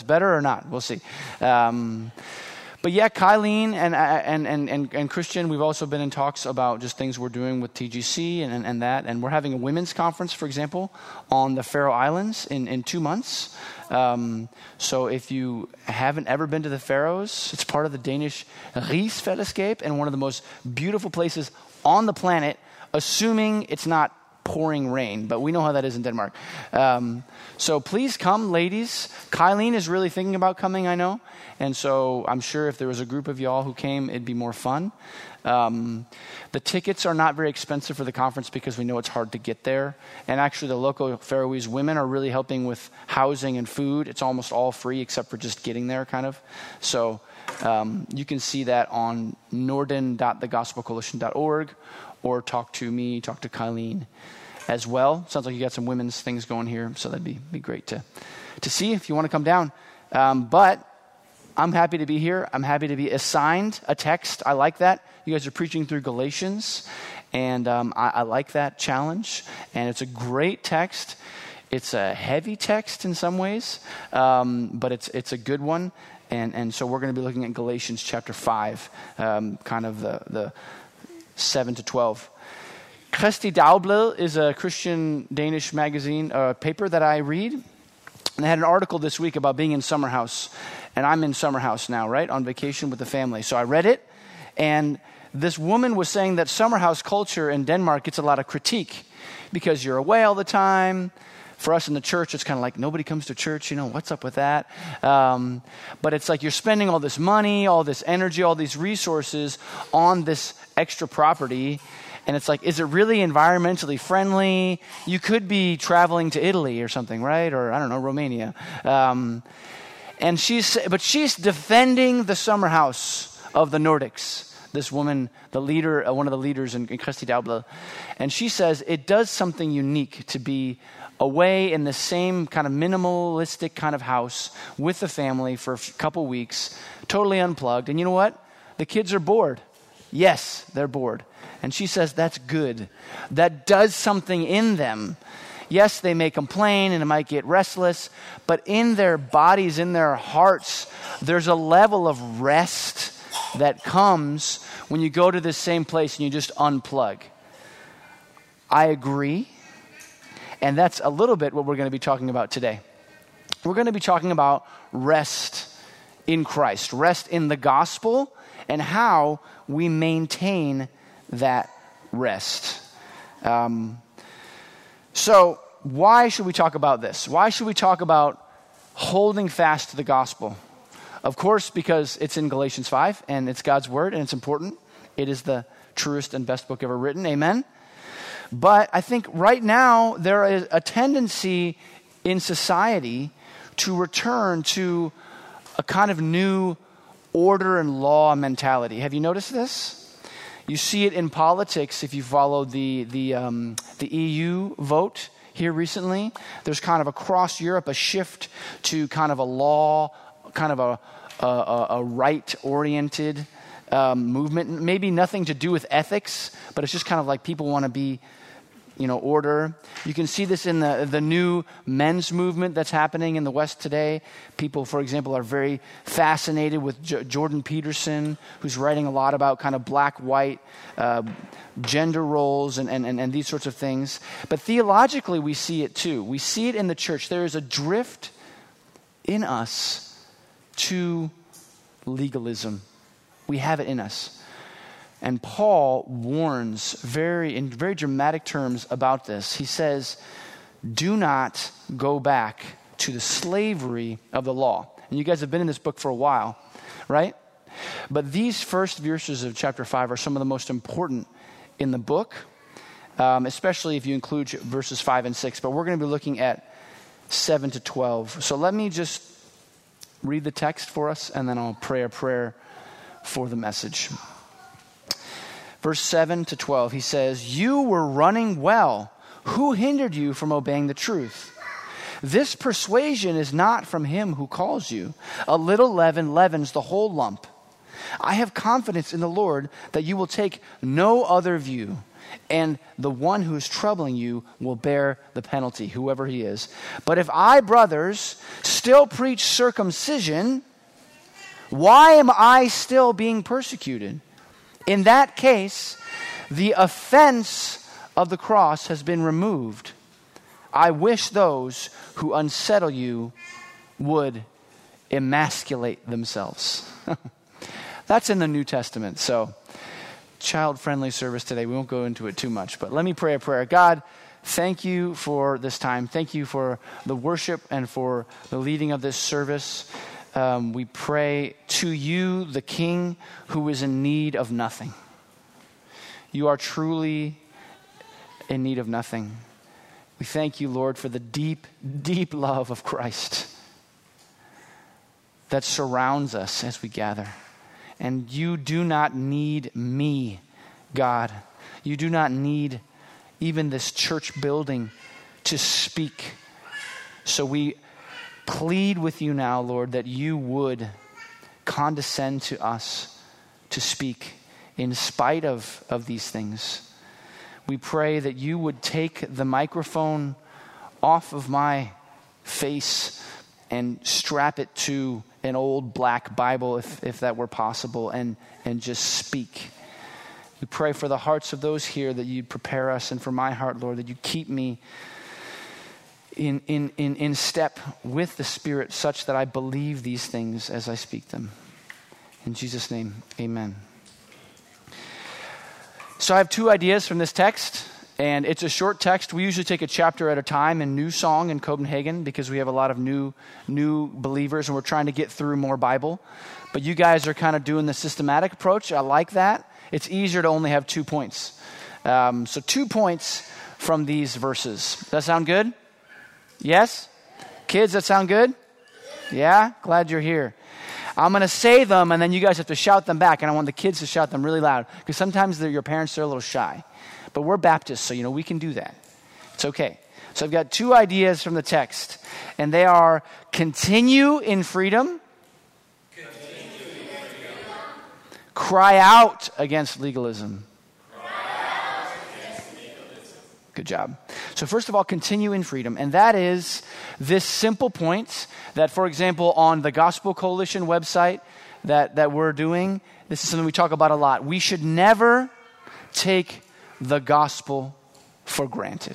that's better or not. We'll see. But yeah, Kylene and Christian, we've also been in talks about just things we're doing with TGC and that. And we're having a women's conference, for example, on the Faroe Islands in 2 months. So if you haven't ever been to the Faroes, it's part of the Danish Rigsfællesskab and one of the most beautiful places on the planet, assuming it's not pouring rain, but we know how that is in Denmark. So please come, ladies. Kylene is really thinking about coming, I know. And so I'm sure if there was a group of y'all who came, it'd be more fun. The tickets are not very expensive for the conference because we know it's hard to get there. And actually the local Faroese women are really helping with housing and food. It's almost all free except for just getting there, kind of. So you can see that on norden.thegospelcoalition.org, or talk to me, talk to Kylene as well. Sounds like you got some women's things going here, so that'd be great to see if you want to come down. But I'm happy to be here. I'm happy to be assigned a text. I like that. You guys are preaching through Galatians, and I like that challenge. And it's a great text. It's a heavy text in some ways, but it's a good one. And so we're going to be looking at Galatians chapter 5, kind of the 7 to 12. Kristi Dagblad is a Christian Danish magazine paper that I read. And they had an article this week about being in summer house. And I'm in summer house now, right? On vacation with the family. So I read it. And this woman was saying that summer house culture in Denmark gets a lot of critique because you're away all the time. For us in the church, it's kind of like nobody comes to church. What's up with that? But it's like you're spending all this money, all this energy, all these resources on this extra property. And it's like, is it really environmentally friendly? You could be traveling to Italy or something, right? Or I don't know, Romania. And she's defending the summer house of the Nordics. This woman, the leader, one of the leaders in Kristi Dagblad. And she says it does something unique to be away in the same kind of minimalistic kind of house with the family for a couple weeks, totally unplugged. And you know what? The kids are bored. Yes, they're bored. And she says that's good. That does something in them. Yes, they may complain and it might get restless, but in their bodies, in their hearts, there's a level of rest that comes when you go to the same place and you just unplug. I agree. And that's a little bit what we're going to be talking about today. We're going to be talking about rest in Christ, rest in the gospel, and how we maintain that rest. So why should we talk about this? Why should we talk about holding fast to the gospel? Of course, because it's in Galatians 5, and it's God's word, and it's important. It is the truest and best book ever written. Amen? But I think right now there is a tendency in society to return to a kind of new order and law mentality. Have you noticed this? You see it in politics if you follow the EU vote here recently. There's kind of across Europe a shift to kind of a law, kind of a right-oriented movement. Maybe nothing to do with ethics, but it's just kind of like people want to be order. You can see this in the new men's movement that's happening in the West today. People, for example, are very fascinated with Jordan Peterson, who's writing a lot about kind of black-white gender roles and these sorts of things. But theologically, we see it too. We see it in the church. There is a drift in us to legalism. We have it in us. And Paul warns in very dramatic terms about this. He says, do not go back to the slavery of the law. And you guys have been in this book for a while, right? But these first verses of chapter 5 are some of the most important in the book, especially if you include verses 5 and 6. But we're going to be looking at 7 to 12. So let me just read the text for us, and then I'll pray a prayer for the message. Verse 7 to 12, he says, you were running well. Who hindered you from obeying the truth? This persuasion is not from him who calls you. A little leaven leavens the whole lump. I have confidence in the Lord that you will take no other view. and the one who is troubling you will bear the penalty, whoever he is. But if I, brothers, still preach circumcision, why am I still being persecuted? In that case, the offense of the cross has been removed. I wish those who unsettle you would emasculate themselves. That's in the New Testament. So, child-friendly service today. We won't go into it too much, but let me pray a prayer. God, thank you for this time. Thank you for the worship and for the leading of this service. We pray to you, the King, who is in need of nothing. You are truly in need of nothing. We thank you, Lord, for the deep, deep love of Christ that surrounds us as we gather. And you do not need me, God. You do not need even this church building to speak. So we plead with you now, Lord, that you would condescend to us to speak in spite of these things. We pray that you would take the microphone off of my face and strap it to an old black Bible, if that were possible, and just speak. We pray for the hearts of those here that you'd prepare us, and for my heart, Lord, that you keep me in step with the Spirit such that I believe these things as I speak them. In Jesus' name, amen. So I have two ideas from this text, and it's a short text. We usually take a chapter at a time in New Song in Copenhagen because we have a lot of new believers and we're trying to get through more Bible. But you guys are kind of doing the systematic approach. I like that. It's easier to only have 2 points. So 2 points from these verses. Does that sound good? Yes? Kids, that sound good? Yeah? Glad you're here. I'm going to say them, and then you guys have to shout them back, and I want the kids to shout them really loud, because sometimes your parents are a little shy. But we're Baptists, so we can do that. It's okay. So I've got 2 ideas from the text, and they are continue in freedom, cry out against legalism. Good job. So first of all, continue in freedom. And that is this simple point that, for example, on the Gospel Coalition website that we're doing, this is something we talk about a lot. We should never take the gospel for granted.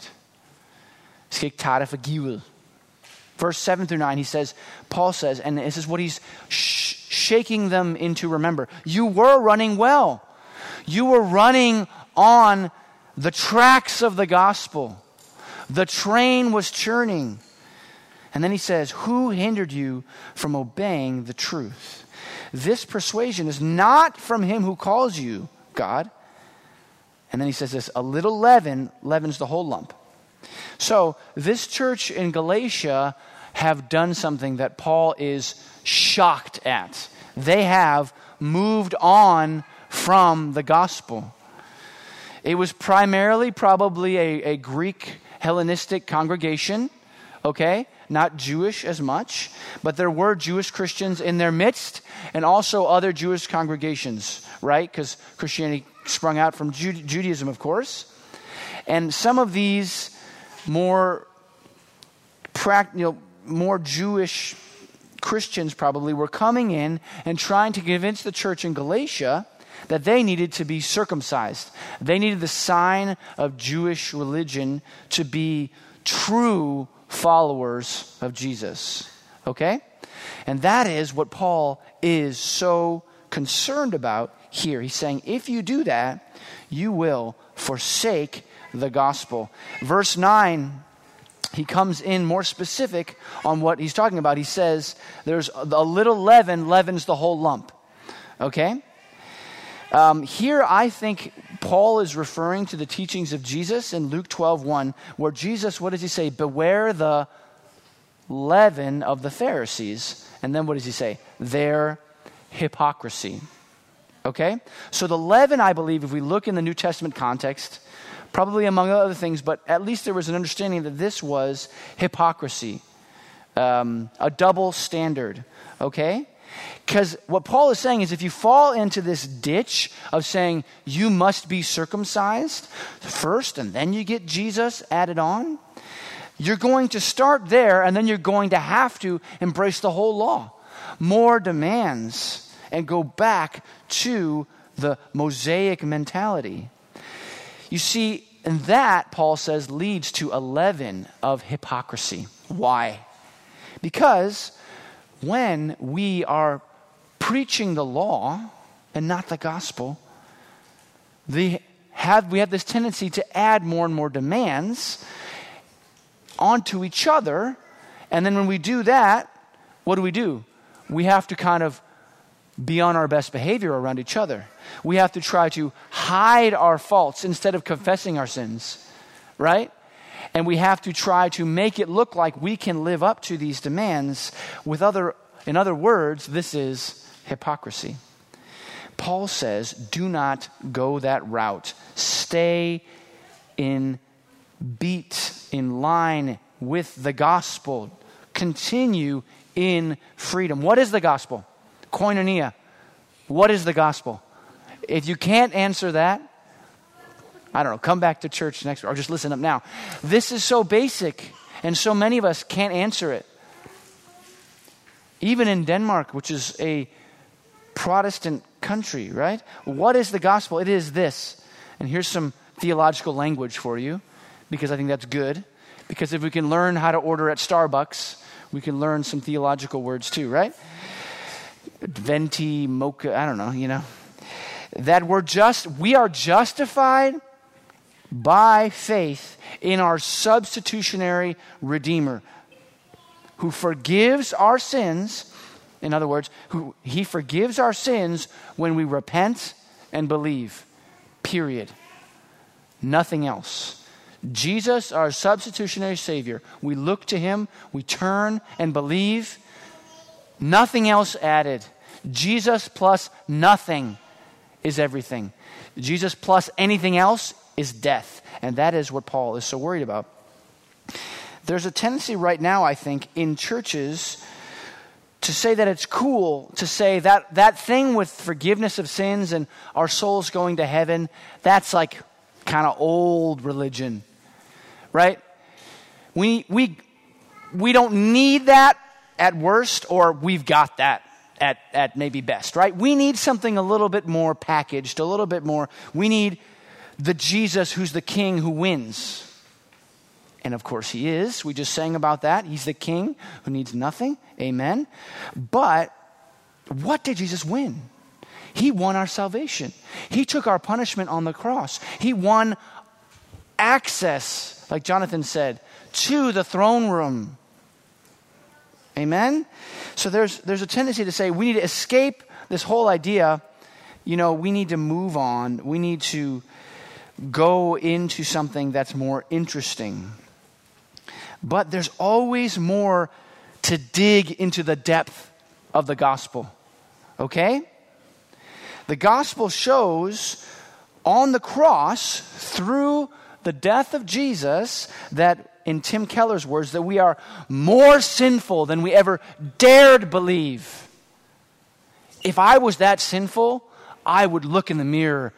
Verse 7 through 9, Paul says, and this is what he's shaking them into remember. You were running well. You were running on the tracks of the gospel. The train was churning. And then he says, who hindered you from obeying the truth? This persuasion is not from him who calls you, God. And then he says this, a little leaven leavens the whole lump. So this church in Galatia have done something that Paul is shocked at. They have moved on from the gospel. It was primarily probably a Greek Hellenistic congregation, okay? Not Jewish as much, but there were Jewish Christians in their midst and also other Jewish congregations, right? Because Christianity sprung out from Judaism, of course. And some of these more Jewish Christians probably were coming in and trying to convince the church in Galatia that they needed to be circumcised. They needed the sign of Jewish religion to be true followers of Jesus. Okay? And that is what Paul is so concerned about here. He's saying, if you do that, you will forsake the gospel. Verse 9, he comes in more specific on what he's talking about. He says, there's a little leaven leavens the whole lump. Okay? Here, I think Paul is referring to the teachings of Jesus in Luke 12:1, where Jesus, what does he say? Beware the leaven of the Pharisees. And then what does he say? Their hypocrisy. Okay? So the leaven, I believe, if we look in the New Testament context, probably among other things, but at least there was an understanding that this was hypocrisy, a double standard. Okay? Because what Paul is saying is if you fall into this ditch of saying you must be circumcised first and then you get Jesus added on, you're going to start there and then you're going to have to embrace the whole law. More demands and go back to the Mosaic mentality. You see, and that, Paul says, leads to a leaven of hypocrisy. Why? Because when we are preaching the law and not the gospel, we have this tendency to add more and more demands onto each other. And then when we do that, what do? We have to kind of be on our best behavior around each other. We have to try to hide our faults instead of confessing our sins, right? And we have to try to make it look like we can live up to these demands. In other words, this is hypocrisy. Paul says, do not go that route. Stay in line with the gospel. Continue in freedom. What is the gospel? Koinonia. What is the gospel? If you can't answer that, I don't know, come back to church next week or just listen up now. This is so basic and so many of us can't answer it. Even in Denmark, which is a Protestant country, right? What is the gospel? It is this. And here's some theological language for you because I think that's good. Because if we can learn how to order at Starbucks, we can learn some theological words too, right? Venti, mocha, I don't know, that we are justified by faith in our substitutionary Redeemer who forgives our sins. In other words, he forgives our sins when we repent and believe, period. Nothing else. Jesus, our substitutionary Savior, we look to him, we turn and believe. Nothing else added. Jesus plus nothing is everything. Jesus plus anything else is death. And that is what Paul is so worried about. There's a tendency right now, I think, in churches to say that it's cool to say that thing with forgiveness of sins and our souls going to heaven, that's like kind of old religion, right? We don't need that at worst, or we've got that at maybe best, right? We need something a little bit more packaged, a little bit more. We need the Jesus who's the king who wins. And of course he is. We just sang about that. He's the king who needs nothing. Amen. But what did Jesus win? He won our salvation. He took our punishment on the cross. He won access, like Jonathan said, to the throne room. Amen? So there's a tendency to say we need to escape this whole idea. We need to move on. We need to go into something that's more interesting. But there's always more to dig into the depth of the gospel. Okay? The gospel shows on the cross, through the death of Jesus, that in Tim Keller's words, that we are more sinful than we ever dared believe. If I was that sinful, I would look in the mirror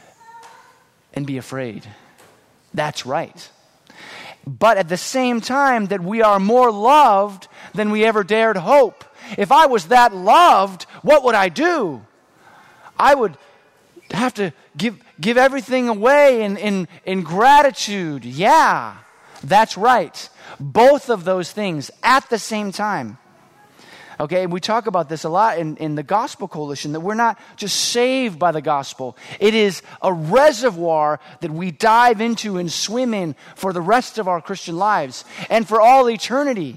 and be afraid. That's right. But at the same time, that we are more loved than we ever dared hope. If I was that loved, what would I do? I would have to give everything away in gratitude. Yeah, that's right. Both of those things at the same time. Okay, we talk about this a lot in the Gospel Coalition, that we're not just saved by the gospel. It is a reservoir that we dive into and swim in for the rest of our Christian lives and for all eternity.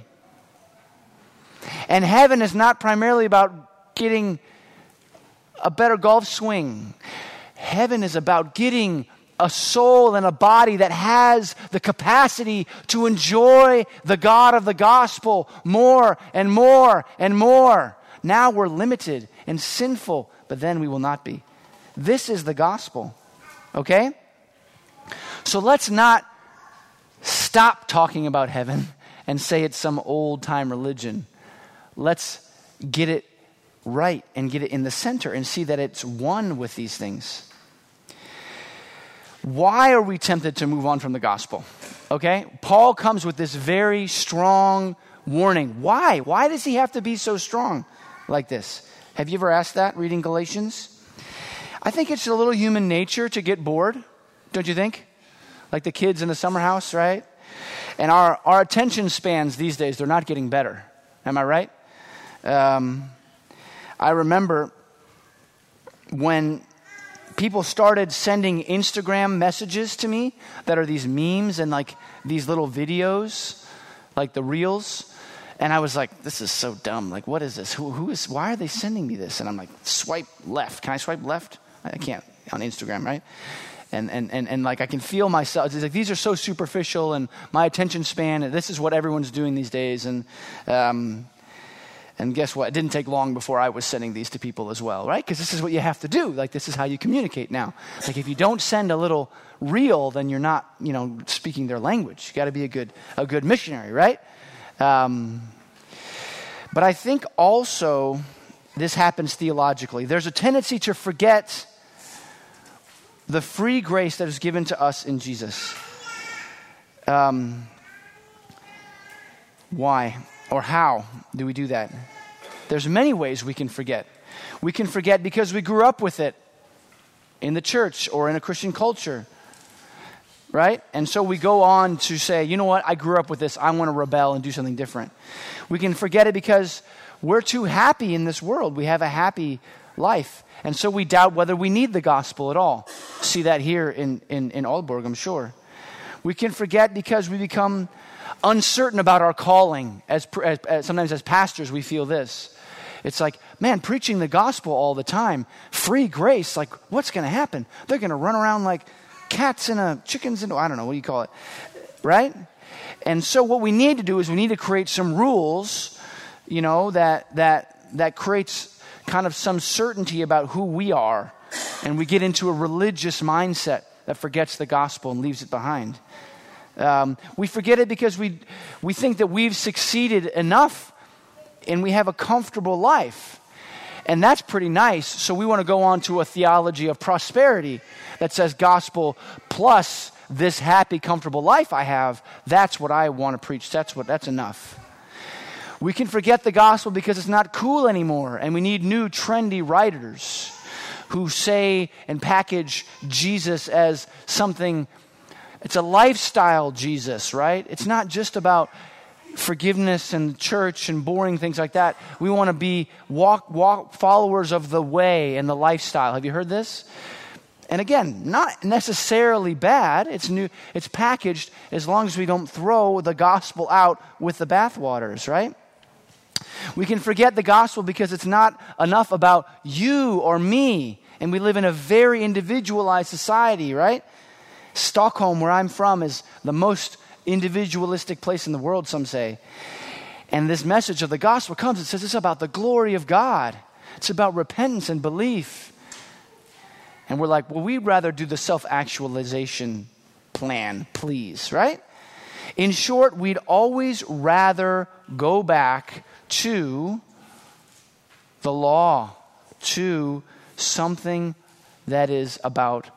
And heaven is not primarily about getting a better golf swing. Heaven is about getting a soul and a body that has the capacity to enjoy the God of the gospel more and more and more. Now we're limited and sinful, but then we will not be. This is the gospel. Okay? So let's not stop talking about heaven and say it's some old-time religion. Let's get it right and get it in the center and see that it's one with these things. Why are we tempted to move on from the gospel? Okay? Paul comes with this very strong warning. Why? Why does he have to be so strong like this? Have you ever asked that reading Galatians? I think it's a little human nature to get bored, don't you think? Like the kids in the summer house, right? And our attention spans these days, they're not getting better. Am I right? I remember when people started sending Instagram messages to me that are these memes and like these little videos, like the reels. And I was like, this is so dumb. Like, what is this? Why are they sending me this? And I'm like, swipe left. Can I swipe left? I can't on Instagram, right? And like I can feel myself. It's like these are so superficial, and my attention span. And this is what everyone's doing these days. And guess what? It didn't take long before I was sending these to people as well, right? Because this is what you have to do. Like this is how you communicate now. Like if you don't send a little reel, then you're not, speaking their language. You got to be a good missionary, right? But I think also this happens theologically. There's a tendency to forget the free grace that is given to us in Jesus. Why or how do we do that? There's many ways we can forget. We can forget because we grew up with it in the church or in a Christian culture, right? And so we go on to say, you know what? I grew up with this. I want to rebel and do something different. We can forget it because we're too happy in this world. We have a happy life. And so we doubt whether we need the gospel at all. See that here in Aalborg, I'm sure. We can forget because we become uncertain about our calling. As sometimes as pastors, we feel this. It's like, man, preaching the gospel all the time, free grace, like what's going to happen? They're going to run around like cats in chickens in, I don't know, what do you call it? Right? And so what we need to do is we need to create some rules, that creates kind of some certainty about who we are, and we get into a religious mindset that forgets the gospel and leaves it behind. We forget it because we think that we've succeeded enough and we have a comfortable life. And that's pretty nice. So we want to go on to a theology of prosperity that says gospel plus this happy, comfortable life I have. That's what I want to preach. That's enough. We can forget the gospel because it's not cool anymore, and we need new trendy writers who say and package Jesus as something. It's a lifestyle Jesus, right? It's not just about forgiveness and church and boring things like that. We want to be walk followers of the way and the lifestyle. Have you heard this? And again, not necessarily bad. It's new. It's packaged as long as we don't throw the gospel out with the bathwaters, right? We can forget the gospel because it's not enough about you or me. And we live in a very individualized society, right? Stockholm, where I'm from, is the most individualistic place in the world, some say. And this message of the gospel comes, it says it's about the glory of God. It's about repentance and belief. And we're like, well, we'd rather do the self-actualization plan, please, right? In short, we'd always rather go back to the law, to something that is about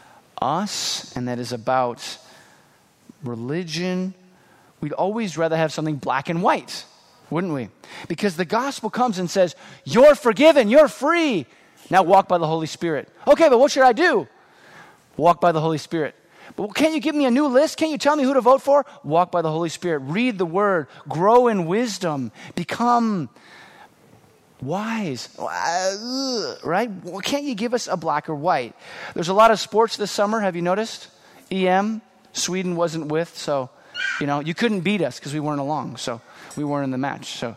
us and that is about religion. We'd always rather have something black and white, wouldn't we? Because the gospel comes and says, you're forgiven, you're free. Now walk by the Holy Spirit. Okay, but what should I do? Walk by the Holy Spirit. But can't you give me a new list? Can't you tell me who to vote for? Walk by the Holy Spirit. Read the word. Grow in wisdom. Become wise. Right? Well, can't you give us a black or white? There's a lot of sports this summer. Have you noticed? EM. Sweden wasn't with, so, you couldn't beat us because we weren't along. So we weren't in the match. So,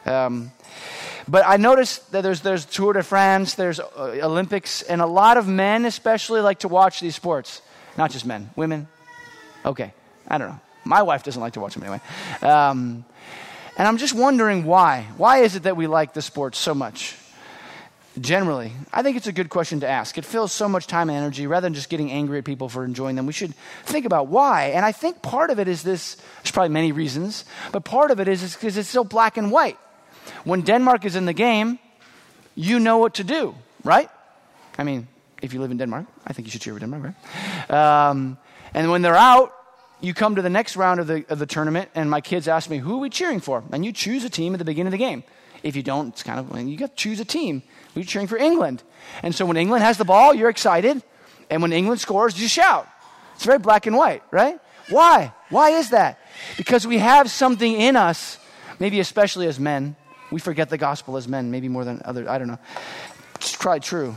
but I noticed that there's Tour de France, there's Olympics, and a lot of men especially like to watch these sports. Not just men, women. Okay, I don't know. My wife doesn't like to watch them anyway. And I'm just wondering why. Why is it that we like the sports so much? Generally, I think it's a good question to ask. It fills so much time and energy. Rather than just getting angry at people for enjoying them, we should think about why. And I think part of it is this. There's probably many reasons, but part of it is because it's so black and white. When Denmark is in the game, you know what to do, right? I mean, if you live in Denmark, I think you should cheer for Denmark, right? And when they're out, you come to the next round of the tournament, and my kids ask me, who are we cheering for? And you choose a team at the beginning of the game. If you don't, it's kind of, you got to choose a team. We're cheering for England. And so when England has the ball, you're excited. And when England scores, you shout. It's very black and white, right? Why? Why is that? Because we have something in us, maybe especially as men. We forget the gospel as men, maybe more than others. I don't know. It's probably true.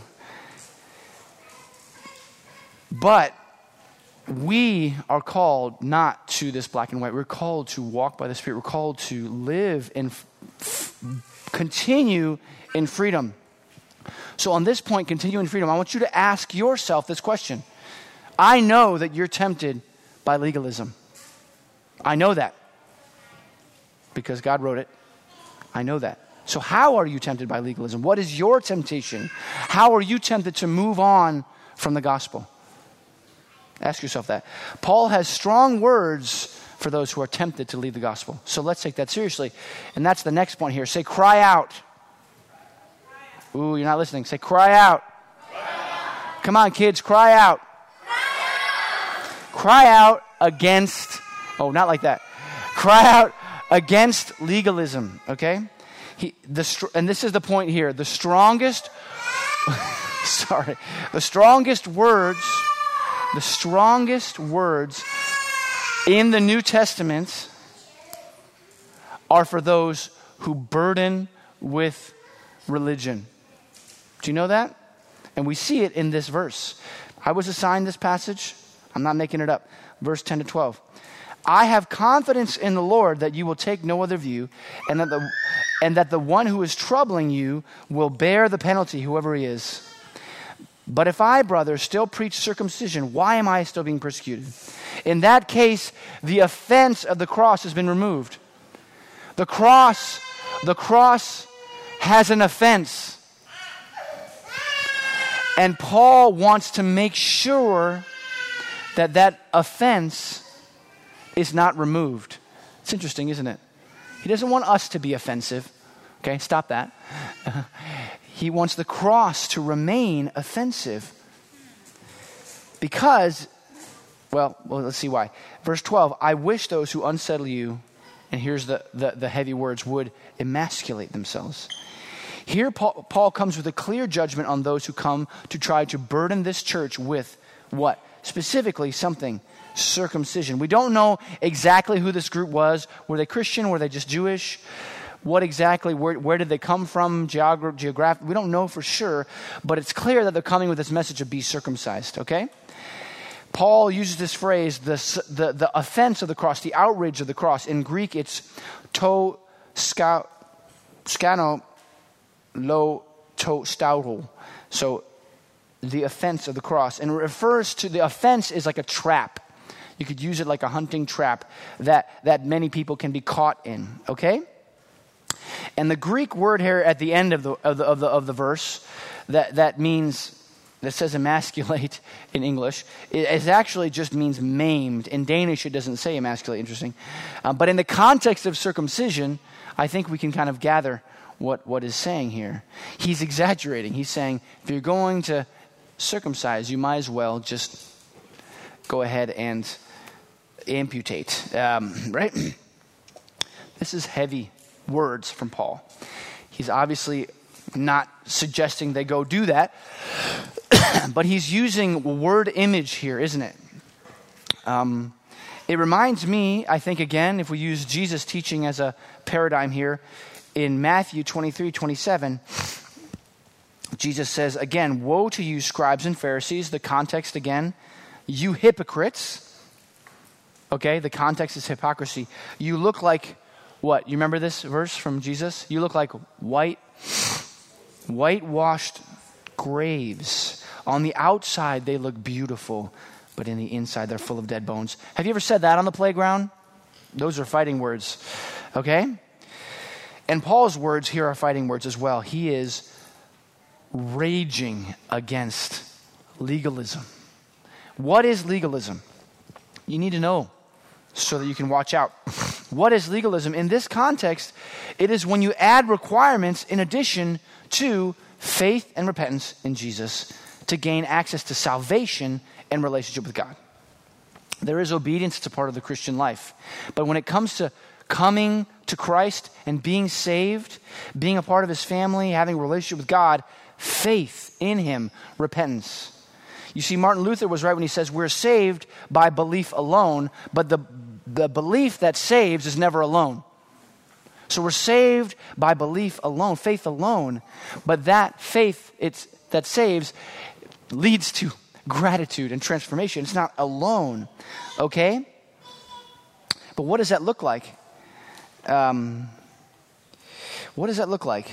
But we are called not to this black and white. We're called to walk by the Spirit. We're called to live and continue in freedom. So on this point, continue in freedom, I want you to ask yourself this question. I know that you're tempted by legalism. I know that because God wrote it. I know that. So how are you tempted by legalism? What is your temptation? How are you tempted to move on from the gospel? Ask yourself that. Paul has strong words for those who are tempted to leave the gospel. So let's take that seriously. And that's the next point here. Say, cry out. Ooh, you're not listening. Say, cry out. Cry out. Come on, kids, cry out. Cry out against, not like that. Cry out against legalism, okay? And this is the point here. The strongest words in the New Testament are for those who burden with religion. Do you know that? And we see it in this verse. I was assigned this passage. I'm not making it up. Verse 10 to 12. I have confidence in the Lord that you will take no other view, and that the one who is troubling you will bear the penalty, whoever he is. But if I, brothers, still preach circumcision, why am I still being persecuted? In that case, the offense of the cross has been removed. The cross has an offense. And Paul wants to make sure that offense is not removed. It's interesting, isn't it? He doesn't want us to be offensive. Okay, stop that. He wants the cross to remain offensive. Because, well, let's see why. Verse 12, I wish those who unsettle you, and here's the heavy words, would emasculate themselves. Here Paul comes with a clear judgment on those who come to try to burden this church with what? Specifically something, circumcision. We don't know exactly who this group was. Were they Christian? Were they just Jewish? What exactly, where did they come from, geographically? We don't know for sure, but it's clear that they're coming with this message of be circumcised, okay? Paul uses this phrase, the offense of the cross, the outrage of the cross. In Greek, it's to skano lo to stauro. So the offense of the cross. And it refers to, the offense is like a trap. You could use it like a hunting trap that many people can be caught in, okay? And the Greek word here at the end of the verse that means, that says emasculate in English, it actually just means maimed. In Danish, it doesn't say emasculate, interesting. But in the context of circumcision, I think we can kind of gather what is saying here. He's exaggerating. He's saying, if you're going to circumcise, you might as well just go ahead and amputate, right? This is heavy words from Paul. He's obviously not suggesting they go do that, but he's using word image here, isn't it? It reminds me, I think, again, if we use Jesus' teaching as a paradigm here, in Matthew 23:27, Jesus says, again, woe to you, scribes and Pharisees. The context again, you hypocrites. Okay, the context is hypocrisy. You look like what? You remember this verse from Jesus? You look like whitewashed graves. On the outside, they look beautiful, but in the inside, they're full of dead bones. Have you ever said that on the playground? Those are fighting words, okay? And Paul's words here are fighting words as well. He is raging against legalism. What is legalism? You need to know so that you can watch out. What is legalism? In this context, it is when you add requirements in addition to faith and repentance in Jesus to gain access to salvation and relationship with God. There is obedience. It's a part of the Christian life. But when it comes to coming to Christ and being saved, being a part of his family, having a relationship with God, faith in him, repentance. You see, Martin Luther was right when he says we're saved by belief alone, but the belief that saves is never alone. So we're saved by belief alone, faith alone, but that faith that saves leads to gratitude and transformation. It's not alone, okay? But what does that look like? What does that look like?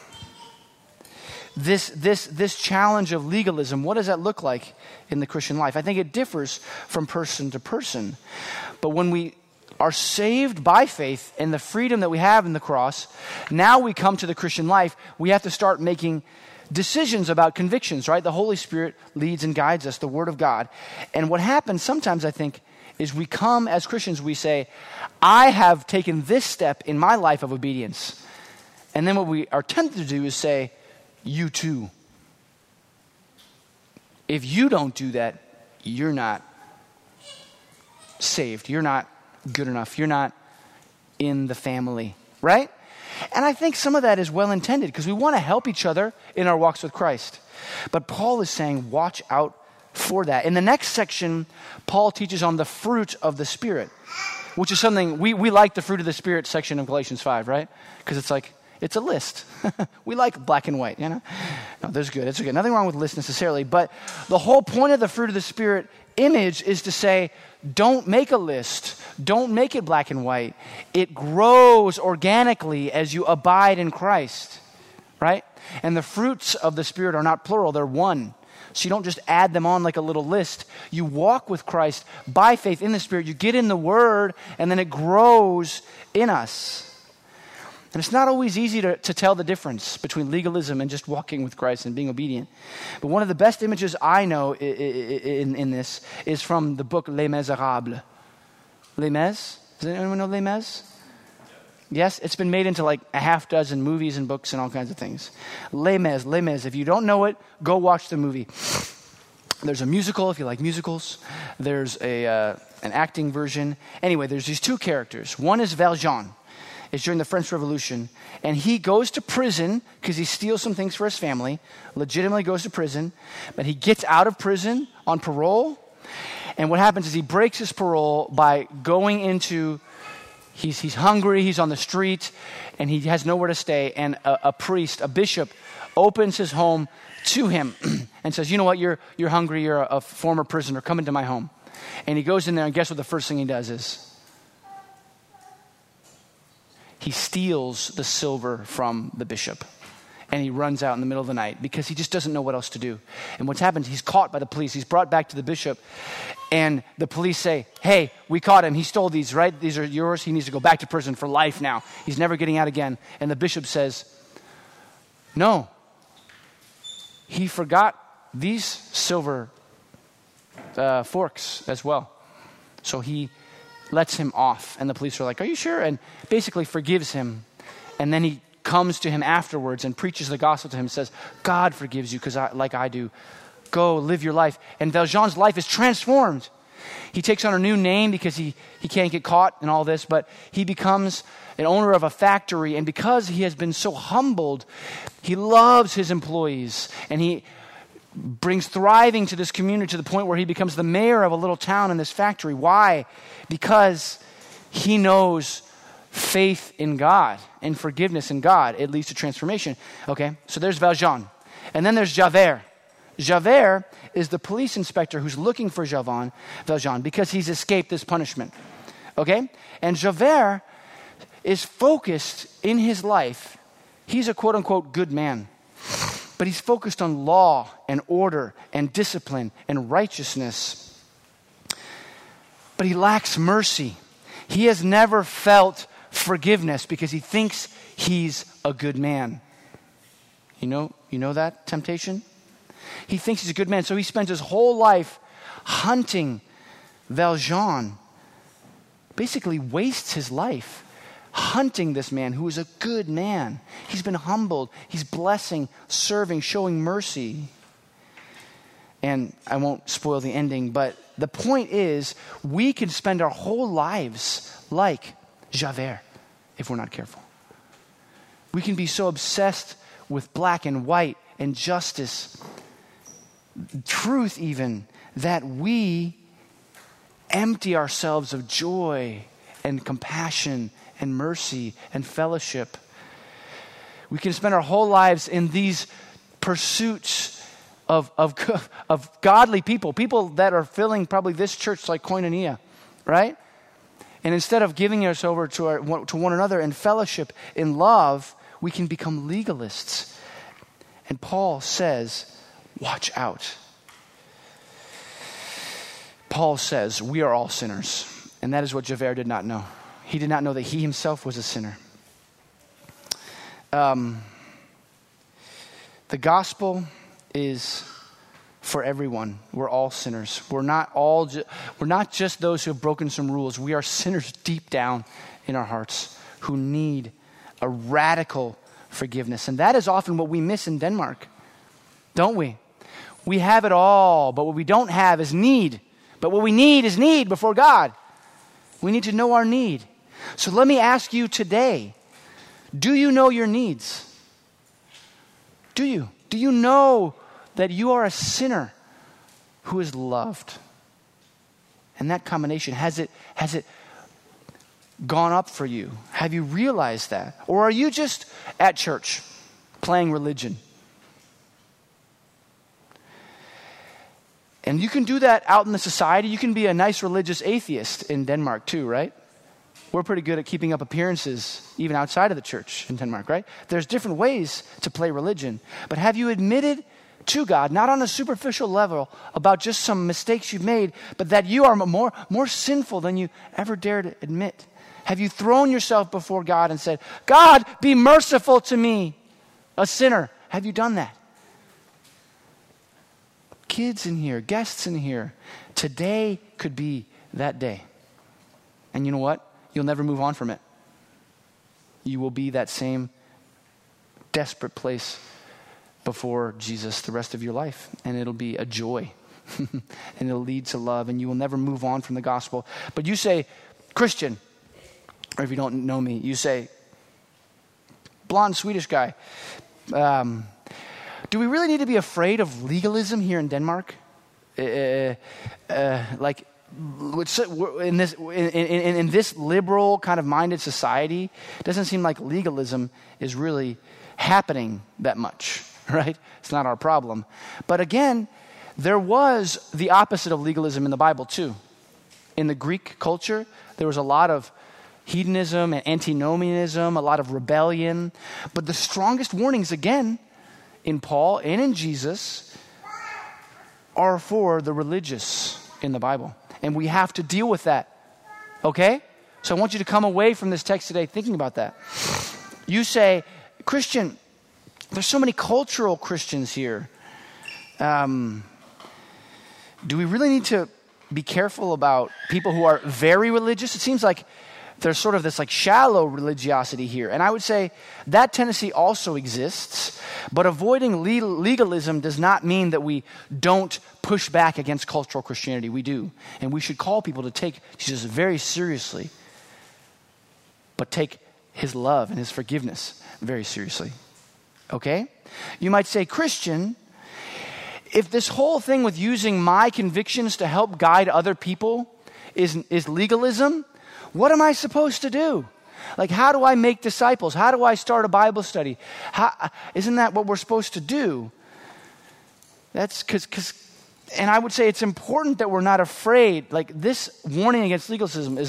This challenge of legalism, what does that look like in the Christian life? I think it differs from person to person. But when we are saved by faith and the freedom that we have in the cross, now we come to the Christian life, we have to start making decisions about convictions, right? The Holy Spirit leads and guides us, the Word of God. And what happens sometimes, I think, is we come as Christians, we say, I have taken this step in my life of obedience. And then what we are tempted to do is say, you too. If you don't do that, you're not saved. You're not good enough. You're not in the family, right? And I think some of that is well intended because we want to help each other in our walks with Christ. But Paul is saying, watch out for that. In the next section, Paul teaches on the fruit of the Spirit, which is something we like the fruit of the Spirit section of Galatians 5, right? Because it's a list. We like black and white, you know? No, that's good. It's okay. Nothing wrong with lists necessarily. But the whole point of the fruit of the Spirit image is to say, don't make a list. Don't make it black and white. It grows organically as you abide in Christ, right? And the fruits of the Spirit are not plural. They're one. So you don't just add them on like a little list. You walk with Christ by faith in the Spirit. You get in the Word, and then it grows in us. And it's not always easy to tell the difference between legalism and just walking with Christ and being obedient. But one of the best images I know in this is from the book Les Miserables. Les Mis? Does anyone know Les Mis? Yes? It's been made into like a half dozen movies and books and all kinds of things. Les Mis. If you don't know it, go watch the movie. There's a musical if you like musicals. There's an acting version. Anyway, there's these two characters. One is Valjean. It's during the French Revolution. And he goes to prison because he steals some things for his family. Legitimately goes to prison. But he gets out of prison on parole. And what happens is he breaks his parole by going into... He's hungry, he's on the street, and he has nowhere to stay. And a priest, a bishop, opens his home to him and says, you know what, you're hungry, you're a former prisoner, come into my home. And he goes in there, and guess what the first thing he does is? He steals the silver from the bishop. And he runs out in the middle of the night because he just doesn't know what else to do. And what's happened, he's caught by the police. He's brought back to the bishop. And the police say, hey, we caught him. He stole these, right? These are yours. He needs to go back to prison for life now. He's never getting out again. And the bishop says, no. He forgot these silver forks as well. So he lets him off. And the police are like, are you sure? And basically forgives him. And then he comes to him afterwards and preaches the gospel to him and says, God forgives you because like I do. Go live your life. And Valjean's life is transformed. He takes on a new name because he can't get caught in all this, but he becomes an owner of a factory. And because he has been so humbled, he loves his employees. And he brings thriving to this community to the point where he becomes the mayor of a little town in this factory. Why? Because he knows faith in God and forgiveness in God. It leads to transformation. Okay, so there's Valjean. And then there's Javert. Javert is the police inspector who's looking for Valjean because he's escaped this punishment. Okay? And Javert is focused in his life. He's a quote-unquote good man. But he's focused on law and order and discipline and righteousness. But he lacks mercy. He has never felt forgiveness because he thinks he's a good man. You know that temptation? He thinks he's a good man, so he spends his whole life hunting Valjean. Basically wastes his life hunting this man who is a good man. He's been humbled. He's blessing, serving, showing mercy. And I won't spoil the ending, but the point is we can spend our whole lives like Javert if we're not careful. We can be so obsessed with black and white and justice, truth even, that we empty ourselves of joy and compassion and mercy and fellowship. We can spend our whole lives in these pursuits of godly people that are filling probably this church like Koinonia, right? And instead of giving us over to one another in fellowship, in love, we can become legalists. And Paul says, watch out. Paul says, we are all sinners. And that is what Javert did not know. He did not know that he himself was a sinner. The gospel is for everyone. We're all sinners. We're not just those who have broken some rules. We are sinners deep down in our hearts who need a radical forgiveness. And that is often what we miss in Denmark, don't we? We have it all, but what we don't have is need. But what we need is need before God. We need to know our need. So let me ask you today, do you know your needs? Do you? Do you know that you are a sinner who is loved? And that combination, has it gone up for you? Have you realized that? Or are you just at church playing religion? And you can do that out in the society. You can be a nice religious atheist in Denmark too, right? We're pretty good at keeping up appearances even outside of the church in Denmark, right? There's different ways to play religion. But have you admitted to God, not on a superficial level about just some mistakes you've made, but that you are more sinful than you ever dare to admit? Have you thrown yourself before God and said, God, be merciful to me, a sinner? Have you done that? Kids in here, guests in here, today could be that day. And you know what? You'll never move on from it. You will be that same desperate place before Jesus the rest of your life. And it'll be a joy. And it'll lead to love. And you will never move on from the gospel. But you say, Christian, or if you don't know me, you say, blonde Swedish guy, do we really need to be afraid of legalism here in Denmark? Like in this liberal kind of minded society, it doesn't seem like legalism is really happening that much, right? It's not our problem. But again, there was the opposite of legalism in the Bible too. In the Greek culture, there was a lot of hedonism and antinomianism, a lot of rebellion. But the strongest warnings, again, in Paul and in Jesus, are for the religious in the Bible. And we have to deal with that. Okay? So I want you to come away from this text today thinking about that. You say, Christian, there's so many cultural Christians here. Do we really need to be careful about people who are very religious? It seems like there's sort of this like shallow religiosity here. And I would say that tendency also exists, but avoiding legalism does not mean that we don't push back against cultural Christianity. We do. And we should call people to take Jesus very seriously, but take his love and his forgiveness very seriously. Okay? You might say, Christian, if this whole thing with using my convictions to help guide other people is legalism, what am I supposed to do? Like, how do I make disciples? How do I start a Bible study? Isn't that what we're supposed to do? That's and I would say it's important that we're not afraid. Like, this warning against legalism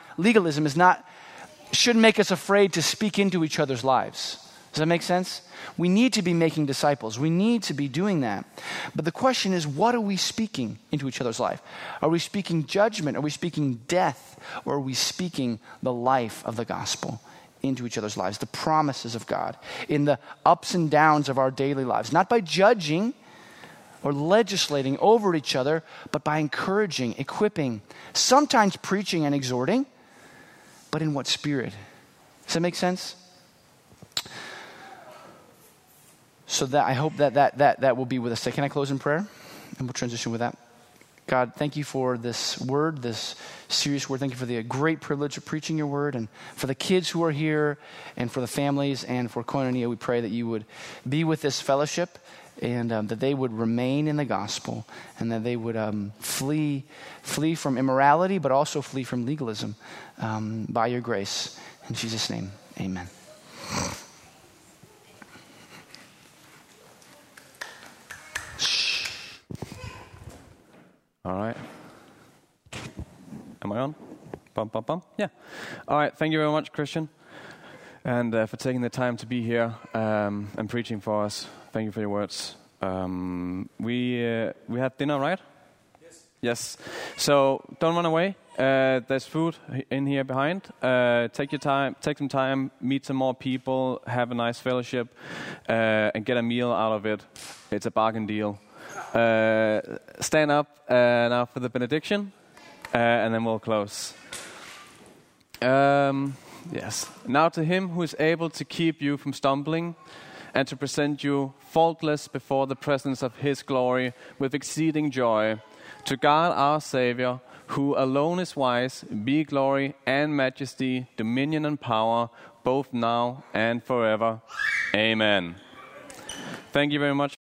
shouldn't make us afraid to speak into each other's lives. Does that make sense? We need to be making disciples. We need to be doing that. But the question is, what are we speaking into each other's life? Are we speaking judgment? Are we speaking death? Or are we speaking the life of the gospel into each other's lives, the promises of God, in the ups and downs of our daily lives? Not by judging or legislating over each other, but by encouraging, equipping, sometimes preaching and exhorting, but in what spirit? Does that make sense? So that I hope that will be with us today. Can I close in prayer? And we'll transition with that. God, thank you for this word, this serious word. Thank you for the great privilege of preaching your word, and for the kids who are here, and for the families, and for Koinonia. We pray that you would be with this fellowship, and that they would remain in the gospel, and that they would flee from immorality, but also flee from legalism by your grace. In Jesus' name, amen. All right. Am I on? Bum, bum, bum. Yeah. All right. Thank you very much, Christian, and for taking the time to be here and preaching for us. Thank you for your words. We had dinner, right? Yes. So don't run away. There's food in here behind. Take your time. Take some time. Meet some more people. Have a nice fellowship, and get a meal out of it. It's a bargain deal. Stand up now for the benediction, and then we'll close. Yes. Now to him who is able to keep you from stumbling and to present you faultless before the presence of his glory with exceeding joy, to God our Savior, who alone is wise, be glory and majesty, dominion and power, both now and forever. Amen. Thank you very much.